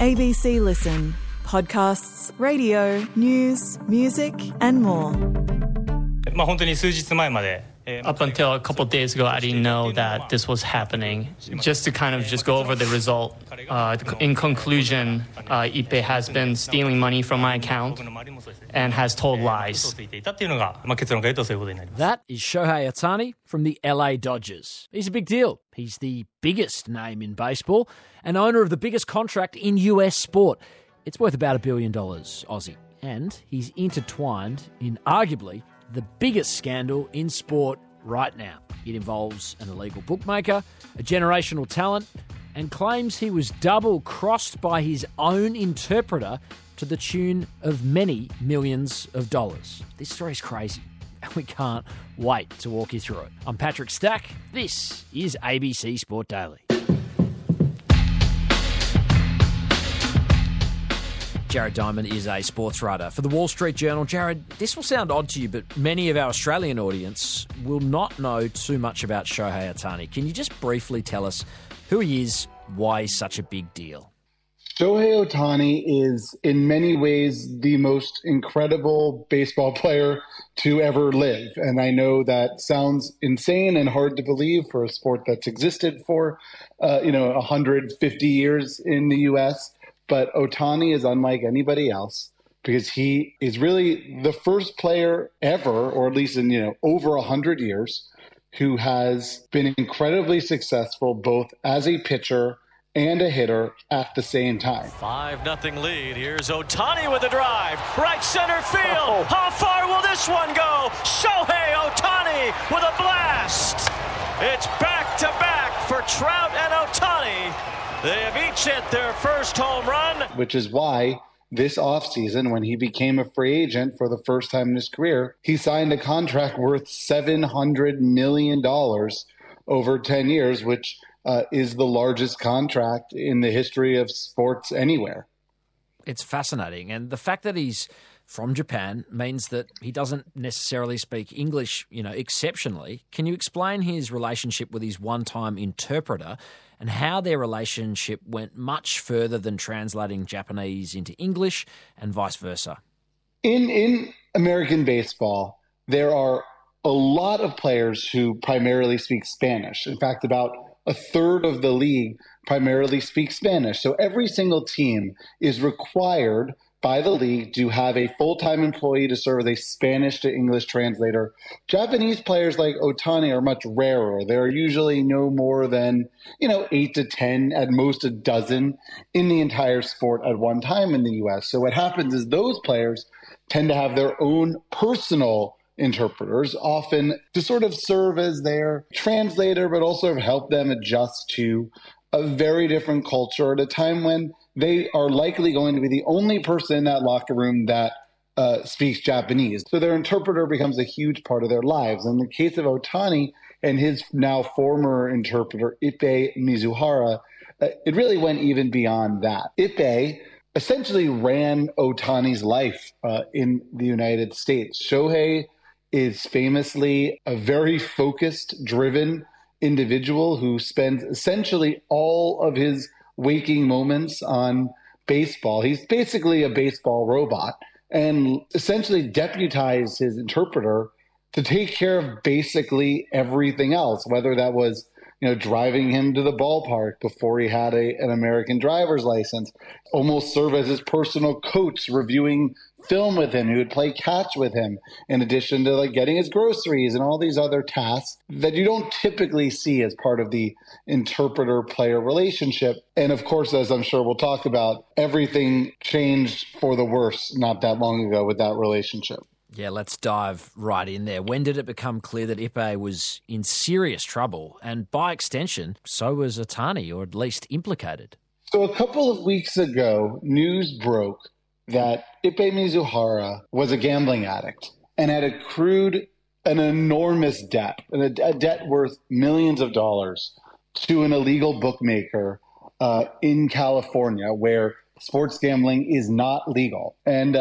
ABC Listen. Podcasts, radio, news, music and more. 本当に数日前まで Up until a couple of days ago, I didn't know that this was happening. Just to kind of just go over the result, in conclusion, Ippei has been stealing money from my account and has told lies. That is Shohei Ohtani from the LA Dodgers. He's a big deal. He's the biggest name in baseball and owner of the biggest contract in US sport. It's worth about $1 billion Aussie. And he's intertwined in arguably the biggest scandal in sport right now. It involves an illegal bookmaker, a generational talent, and claims he was double-crossed by his own interpreter to the tune of many millions of dollars. This story's crazy, and we can't wait to walk you through it. I'm Patrick Stack. This is ABC Sport Daily. Jared Diamond is a sports writer for the Wall Street Journal. Jared, this will sound odd to you, but many of our Australian audience will not know too much about Shohei Ohtani. Can you just briefly tell us who he is, why he's such a big deal? Shohei Ohtani is in many ways the most incredible baseball player to ever live. And I know that sounds insane and hard to believe for a sport that's existed for, 150 years in the U.S., but Ohtani is unlike anybody else because he is really the first player ever, or at least in over 100 years, who has been incredibly successful both as a pitcher and a hitter at the same time. 5-0 lead. Here's Ohtani with a drive. Right center field. How far will this one go? Shohei Ohtani with a blast. It's back-to-back for Trout and Ohtani. They have each hit their first home run. Which is why this offseason, when he became a free agent for the first time in his career, he signed a contract worth $700 million over 10 years, which is the largest contract in the history of sports anywhere. It's fascinating. And the fact that he's from Japan means that he doesn't necessarily speak English, exceptionally. Can you explain his relationship with his one-time interpreter and how their relationship went much further than translating Japanese into English and vice versa? In American baseball, there are a lot of players who primarily speak Spanish. In fact, about a third of the league primarily speaks Spanish. So every single team is required by the league to have a full-time employee to serve as a Spanish to English translator. Japanese players like Ohtani are much rarer. There are usually no more than, 8 to 10, at most a dozen in the entire sport at one time in the U.S. So what happens is those players tend to have their own personal interpreters, often to sort of serve as their translator, but also help them adjust to a very different culture at a time when they are likely going to be the only person in that locker room that speaks Japanese. So their interpreter becomes a huge part of their lives. In the case of Ohtani and his now former interpreter, Ippei Mizuhara, it really went even beyond that. Ippei essentially ran Ohtani's life in the United States. Shohei is famously a very focused, driven individual who spends essentially all of his waking moments on baseball. He's basically a baseball robot and essentially deputized his interpreter to take care of basically everything else, whether that was driving him to the ballpark before he had an American driver's license, almost serve as his personal coach, reviewing film with him, who would play catch with him, in addition to getting his groceries and all these other tasks that you don't typically see as part of the interpreter-player relationship. And of course, as I'm sure we'll talk about, everything changed for the worse not that long ago with that relationship. Yeah, let's dive right in there. When did it become clear that Ippei was in serious trouble? And by extension, so was Ohtani, or at least implicated. So a couple of weeks ago, news broke that Ippei Mizuhara was a gambling addict and had accrued an enormous debt, a debt worth millions of dollars, to an illegal bookmaker in California, where sports gambling is not legal. And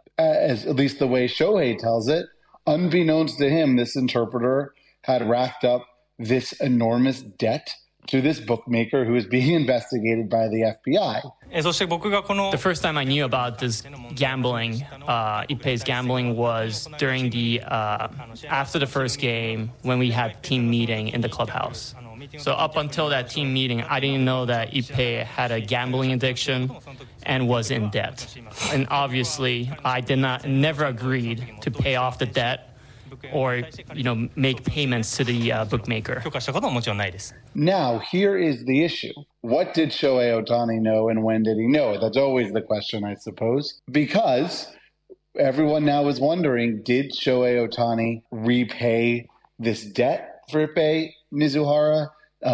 as at least the way Shohei tells it, unbeknownst to him, this interpreter had racked up this enormous debt to this bookmaker who is being investigated by the FBI. そして僕がこの The first time I knew about this gambling, Ippei's gambling, was during the after the first game when we had team meeting in the clubhouse. So up until that team meeting, I didn't know that Ippei had a gambling addiction and was in debt. And obviously, I never agreed to pay off the debt or, make payments to the bookmaker. 許可したことはもちろんないです。 Now, here is the issue. What did Shohei Ohtani know and when did he know it? That's always the question, I suppose. Because everyone now is wondering, did Shohei Ohtani repay this debt for Ippei Mizuhara?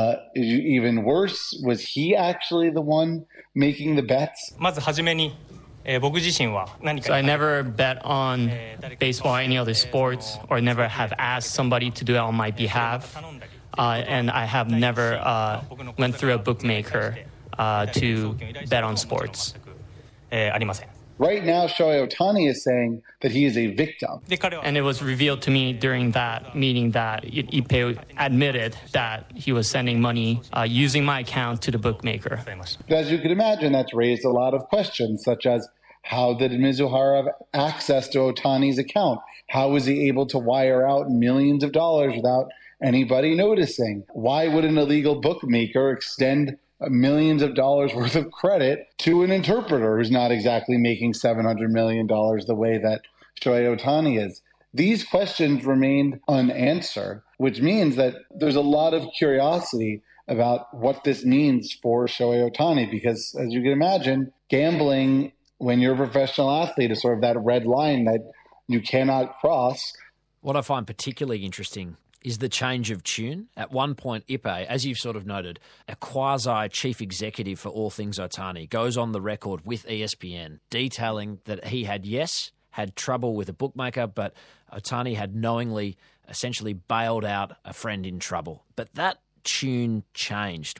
Even worse, was he actually the one making the bets? まずはじめに、僕自身は何か So I never bet on baseball or any other sports, or never have asked somebody to do it on my behalf. And I have never went through a bookmaker to bet on sports. ありません。 Right now, Shohei Ohtani is saying that he is a victim. で彼は And it was revealed to me during that meeting that Ippei admitted that he was sending money using my account to the bookmaker. As you can imagine, that's raised a lot of questions, such as how did Mizuhara have access to Ohtani's account? How was he able to wire out millions of dollars without anybody noticing? Why would an illegal bookmaker extend millions of dollars worth of credit to an interpreter who's not exactly making $700 million the way that Shohei Ohtani is? These questions remained unanswered, which means that there's a lot of curiosity about what this means for Shohei Ohtani, because as you can imagine, gambling when you're a professional athlete is sort of that red line that you cannot cross. What I find particularly interesting is the change of tune. At one point, Ippei, as you've sort of noted, a quasi-chief executive for all things Ohtani, goes on the record with ESPN detailing that he had trouble with a bookmaker, but Ohtani had knowingly essentially bailed out a friend in trouble. But that tune changed.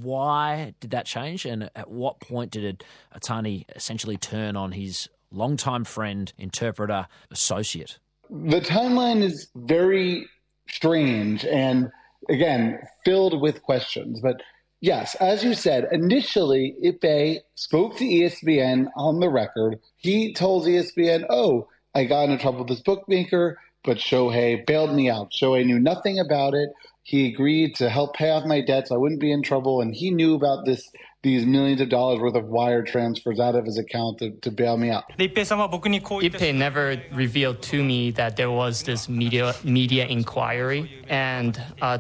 Why did that change? And at what point did Ohtani essentially turn on his longtime friend, interpreter, associate? The timeline is very strange and, again, filled with questions. But yes, as you said, initially Ippei spoke to ESPN on the record. He told ESPN, I got into trouble with this bookmaker, but Shohei bailed me out. Shohei knew nothing about it. He agreed to help pay off my debts. I wouldn't be in trouble. And he knew about these millions of dollars worth of wire transfers out of his account to bail me out. で一平さんは僕にこう言って Ippei never revealed to me that there was this media inquiry, and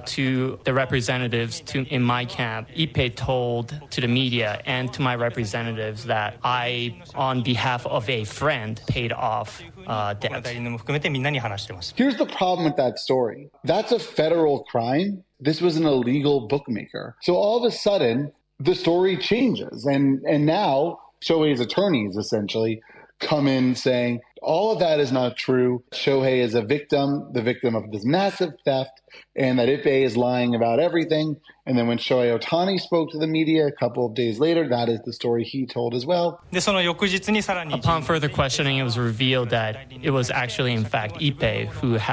to the representatives in my camp, Ippei told to the media and to my representatives that I, on behalf of a friend, paid off 代 debt. 理人も含めてみんなに話してました。 Here's the problem with that story. That's a federal crime. This was an illegal bookmaker. So all of a sudden, the story changes. And now Shohei's attorneys essentially come in saying, all of that is not true. Shohei is the victim of this massive theft, and that Ippei is lying about everything. And then when Shohei Ohtani spoke to the media a couple of days later, that is the story he told as well. でその翌日にさらに Upon further questioning, it was revealed that it was actually, in fact, Ippei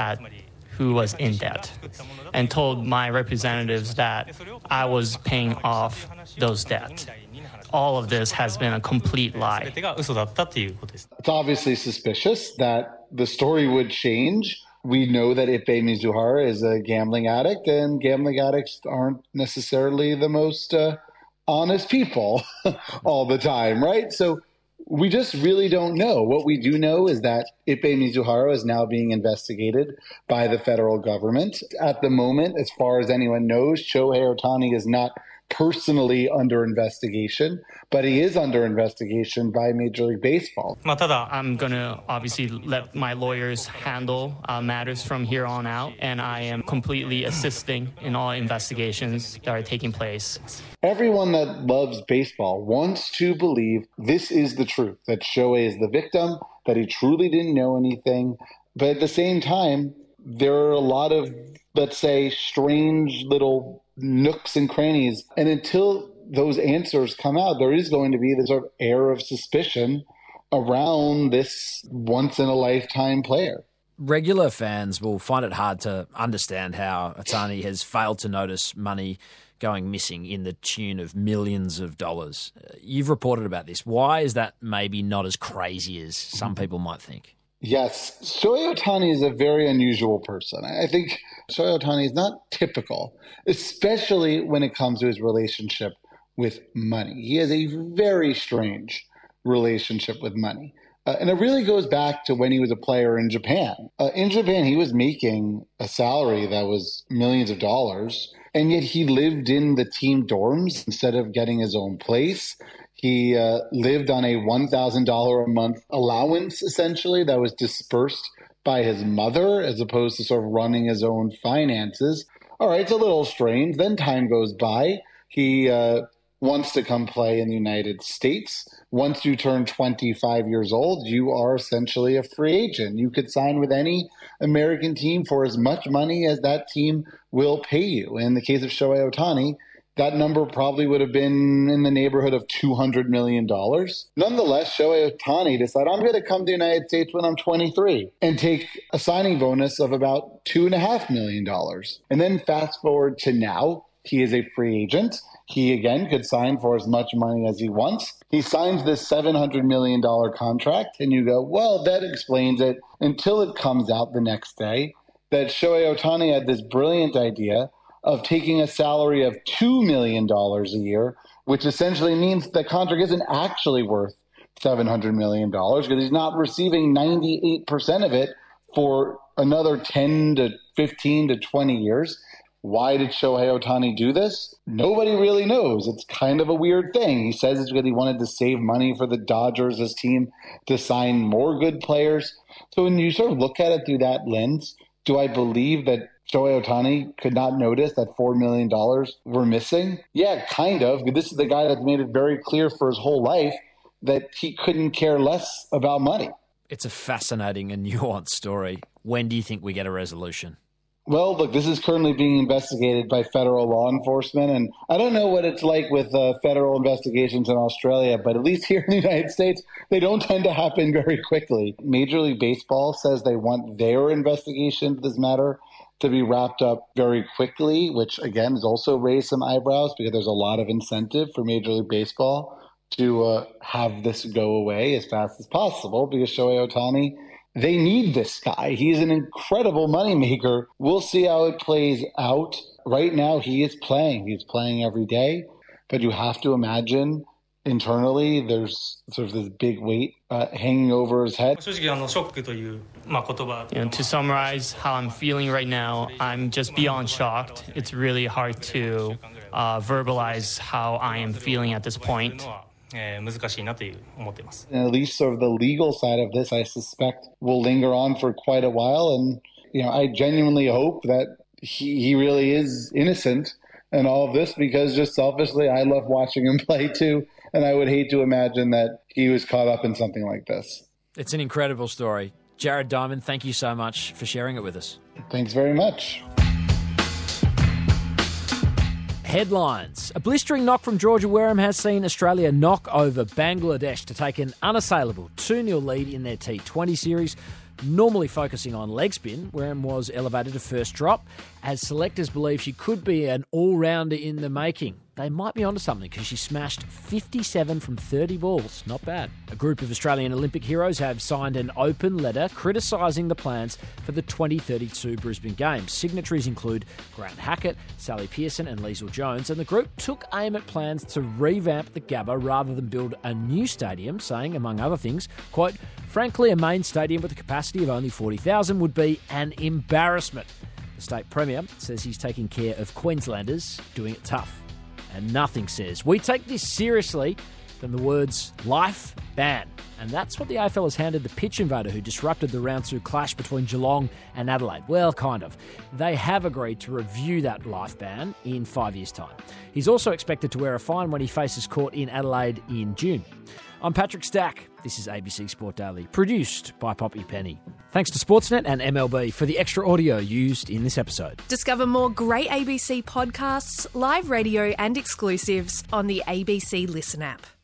who was in debt, and told my representatives that I was paying off those debts. All of this has been a complete lie. 全てが嘘だったっていうことです。 It's obviously suspicious that the story would change. We know that Ippei Mizuhara is a gambling addict, and gambling addicts aren't necessarily the most honest people all the time, right? So we just really don't know. What we do know is that Ippei Mizuhara is now being investigated by the federal government. At the moment, as far as anyone knows, Shohei Ohtani is not personally under investigation, but he is under investigation by Major League Baseball. まあただ I'm going to obviously let my lawyers handle matters from here on out, and I am completely assisting in all investigations that are taking place. Everyone that loves baseball wants to believe this is the truth, that Shohei is the victim, that he truly didn't know anything. But at the same time, there are a lot of, let's say, strange little nooks and crannies. And until those answers come out, there is going to be this sort of air of suspicion around this once-in-a-lifetime player. Regular fans will find it hard to understand how Ohtani has failed to notice money going missing in the tune of millions of dollars. You've reported about this. Why is that maybe not as crazy as some people might think? Yes, Shohei Ohtani is a very unusual person. I think Shohei Ohtani is not typical, especially when it comes to his relationship with money. He has a very strange relationship with money. And it really goes back to when he was a player in Japan. In Japan, he was making a salary that was millions of dollars, and yet he lived in the team dorms instead of getting his own place. He lived on a $1,000 a month allowance, essentially, that was dispersed by his mother as opposed to sort of running his own finances. All right, it's a little strange. Then time goes by. He wants to come play in the United States. Once you turn 25 years old, you are essentially a free agent. You could sign with any American team for as much money as that team will pay you. In the case of Shohei Ohtani, that number probably would have been in the neighborhood of $200 million. Nonetheless, Shohei Ohtani decided, I'm going to come to the United States when I'm 23 and take a signing bonus of about $2.5 million. And then fast forward to now, he is a free agent. He, again, could sign for as much money as he wants. He signs this $700 million contract, and you go, well, that explains it, until it comes out the next day that Shohei Ohtani had this brilliant idea of taking a salary of $2 million a year, which essentially means the contract isn't actually worth $700 million because he's not receiving 98% of it for another 10 to 15 to 20 years. Why did Shohei Ohtani do this? Nobody really knows. It's kind of a weird thing. He says it's because he wanted to save money for the Dodgers, his team, to sign more good players. So when you sort of look at it through that lens, do I believe that Shohei Ohtani could not notice that $4 million were missing? Yeah, kind of. This is the guy that's made it very clear for his whole life that he couldn't care less about money. It's a fascinating and nuanced story. When do you think we get a resolution? Well, look, this is currently being investigated by federal law enforcement, and I don't know what it's like with federal investigations in Australia, but at least here in the United States, they don't tend to happen very quickly. Major League Baseball says they want their investigation into this matter to be wrapped up very quickly, which, again, has also raised some eyebrows because there's a lot of incentive for Major League Baseball to have this go away as fast as possible because Shohei Ohtani, they need this guy. He's an incredible moneymaker. We'll see how it plays out. Right now, he is playing. He's playing every day. But you have to imagine internally there's sort of this big weight hanging over his head. To summarize how I'm feeling right now, I'm just beyond shocked. It's really hard to verbalize how I am feeling at this point. And at least sort of the legal side of this, I suspect, will linger on for quite a while. And, I genuinely hope that he really is innocent in all of this because just selfishly, I love watching him play too. And I would hate to imagine that he was caught up in something like this. It's an incredible story. Jared Diamond, thank you so much for sharing it with us. Thanks very much. Headlines. A blistering knock from Georgia Wareham has seen Australia knock over Bangladesh to take an unassailable 2-0 lead in their T20 series. Normally focusing on leg spin, Wareham was elevated to first drop, as selectors believe she could be an all-rounder in the making. They might be onto something because she smashed 57 from 30 balls. Not bad. A group of Australian Olympic heroes have signed an open letter criticising the plans for the 2032 Brisbane Games. Signatories include Grant Hackett, Sally Pearson and Liesl Jones, and the group took aim at plans to revamp the Gabba rather than build a new stadium, saying, among other things, quote, frankly, a main stadium with a capacity of only 40,000 would be an embarrassment. The State Premier says he's taking care of Queenslanders doing it tough. And nothing says, we take this seriously, than the words life ban. And that's what the AFL has handed the pitch invader who disrupted the round 2 clash between Geelong and Adelaide. Well, kind of. They have agreed to review that life ban in 5 years' time. He's also expected to wear a fine when he faces court in Adelaide in June. I'm Patrick Stack. This is ABC Sport Daily, produced by Poppy Penny. Thanks to Sportsnet and MLB for the extra audio used in this episode. Discover more great ABC podcasts, live radio and exclusives on the ABC Listen app.